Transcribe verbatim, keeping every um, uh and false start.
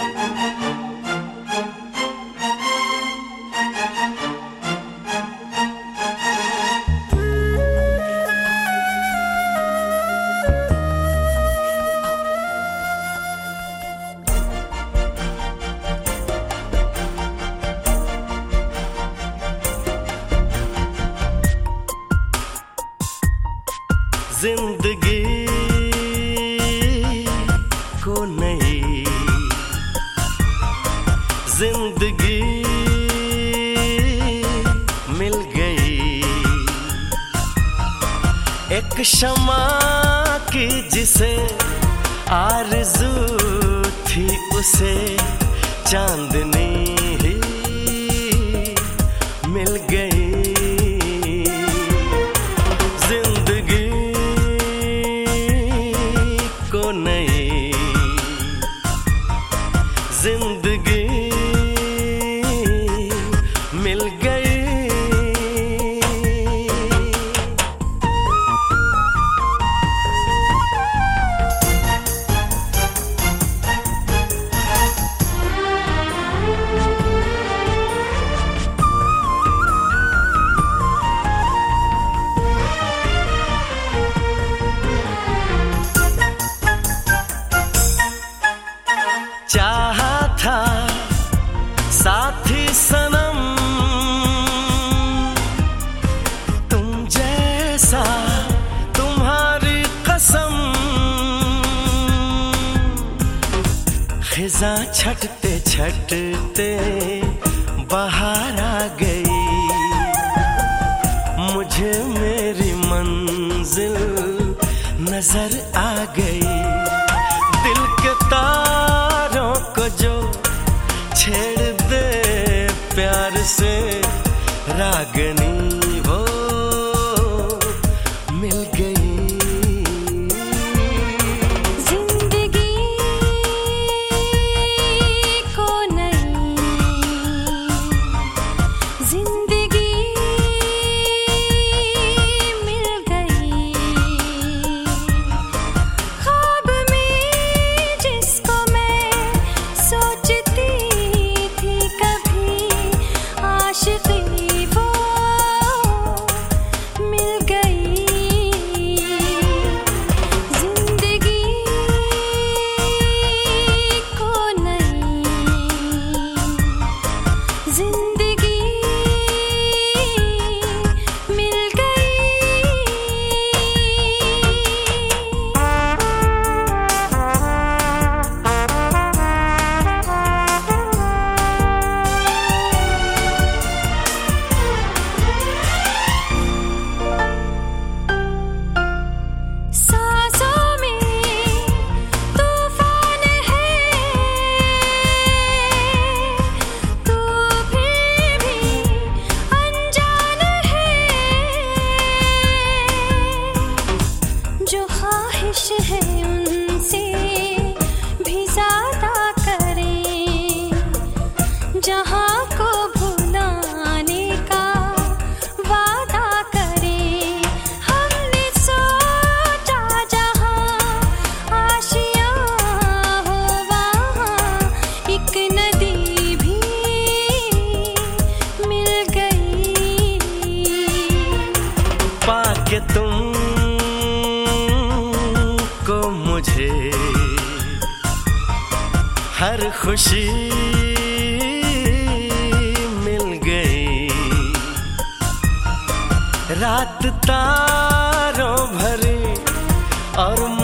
जिंदगी को नई जिंदगी मिल गई, एक शमा की जिसे आरज़ू थी उसे चांदनी ही मिल गई। जिंदगी मिल गई। चाहा था साथी सनम तुम जैसा, तुम्हारी कसम। खिज़ां छटते छटते बाहर आ गई, मुझे मेरी मंजिल नजर आ गई। दिल के तारों को जो छेड़ दे प्यार से रागनी वो मिल गई। जिंदगी को नई जिंदगी मिल गई, ख्वाब में जिसको मैं सोचती थी कभी, आशिकी वो मिल गई। जिंदगी को नई जिंदगी मिल गई। सांसों में तूफान है, तू फिर भी अनजान है। जो ख्वाहिश है उनसे भी ज़्यादा करें, जहाँ को भुलाने का वादा करें। हमने सोचा जहाँ आशियाँ हो वहाँ एक नदी भी मिल गई। पाके तुम को मुझे हर खुशी मिल गई। रात तारों भरी और